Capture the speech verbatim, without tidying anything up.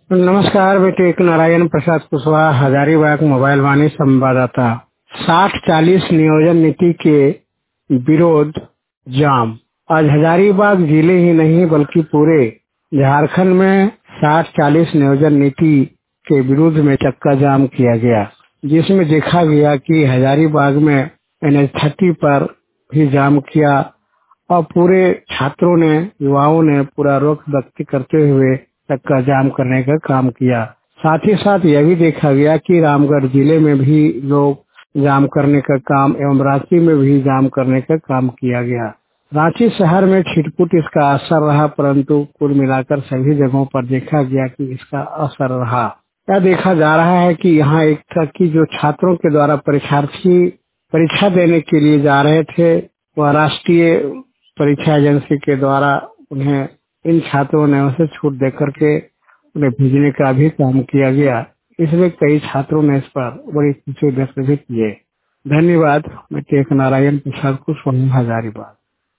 नमस्कार, मैं टेक नारायण प्रसाद कुशवाहा, हजारीबाग मोबाइल वाणी संवाददाता। साठ चालीस नियोजन नीति के विरोध जाम। आज हजारीबाग जिले ही नहीं बल्कि पूरे झारखंड में साठ चालीस नियोजन नीति के विरोध में चक्का जाम किया गया, जिसमें देखा गया कि हजारीबाग में एन एच तीस पर भी जाम किया और पूरे छात्रों ने, युवाओं ने पूरा रोक व्यक्त करते हुए चक्का जाम करने का काम किया। साथ ही साथ यह भी देखा गया कि रामगढ़ जिले में भी लोग जाम करने का काम एवं रांची में भी जाम करने का काम किया गया। रांची शहर में छिटपुट इसका असर रहा, परंतु कुल मिलाकर सभी जगहों पर देखा गया कि इसका असर रहा। यह देखा जा रहा है कि यहाँ एक था कि जो छात्रों के द्वारा परीक्षार्थी परीक्षा देने के लिए जा रहे थे, वह राष्ट्रीय परीक्षा एजेंसी के द्वारा उन्हें इन छात्रों ने उसे छूट देकर के उन्हें भेजने का भी काम किया गया। इसमें कई छात्रों ने इस पर बड़ी खुशी व्यक्त भी किए। धन्यवाद। मैं टेक नारायण प्रसाद कुशवाहा, हजारीबाग।